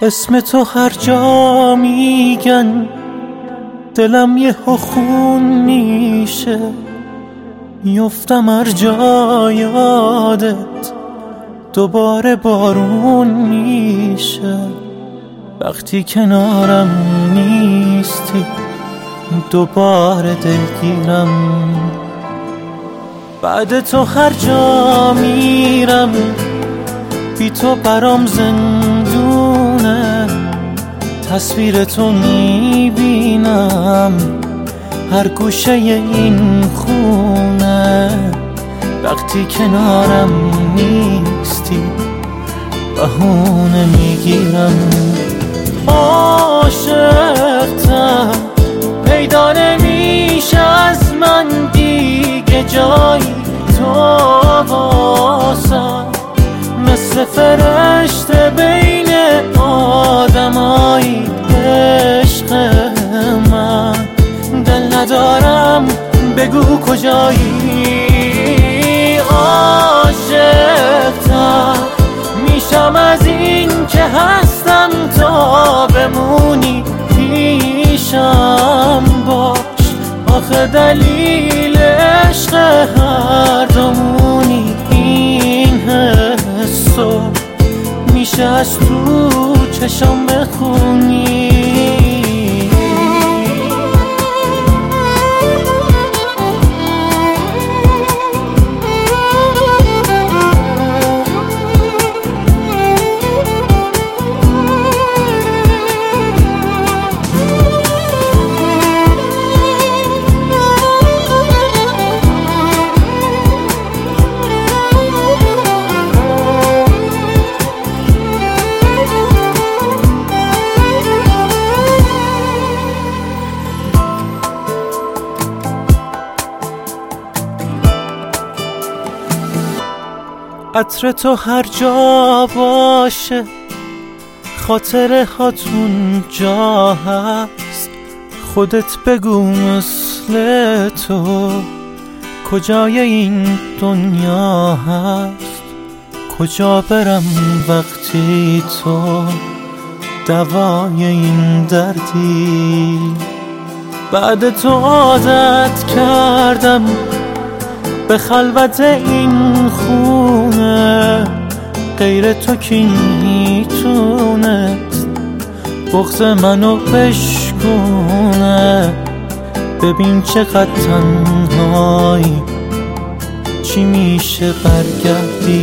اسم تو هر جا میگن دلم یه خون میشه، میفتم هر جا یادت دوباره بارون میشه. وقتی کنارم نیستی دوباره دلگیرم، بعد تو هر جا میرم بی تو برام زندونه. تصویر تو میبینم هر گوشه این خونه. وقتی کنارم نیستی بهونه میگیرم. عاشقتم پیدا نمیشه از من دیگه جایی تو واسم، مثل فرشته بین آدمایی. عشق من دل ندارم بگو کجایی. عاشقتم میشم از این که هستم تا بمونی پیشم باش. آخه دلیل عشق هر دومونی این حسو میشه از تو چشم بخونی. عطر تو هر جا باشه خاطره هاتون جا هست. خودت بگو مثل تو کجای این دنیا هست. کجا برم وقتی تو دوای این دردی. بعد تو عادت کردم به خلوت این خونه، غیر تو کی میتونست بغض منو بشکونه. ببین چقدر تنهایی چی میشه برگردی.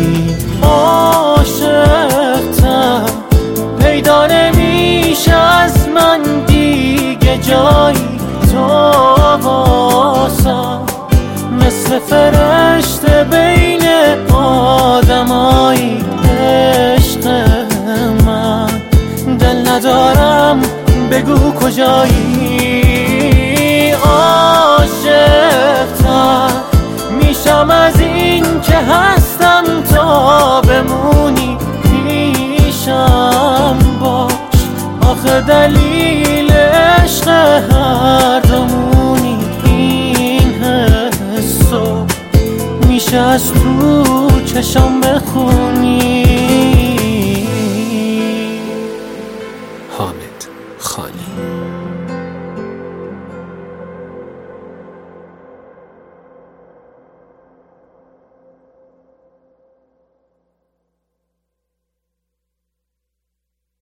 عاشقتم پیدا نمیشه از من دیگه جایی تو واسم، مثل فرشته بین آدمایی. عشق من دل ندارم بگو کجایی. عاشقتم میشم از این که هستم تا بمونی پیشم باش. آخه دلیل عشق هر دومونی این حسو میشه از تو چشم بخون.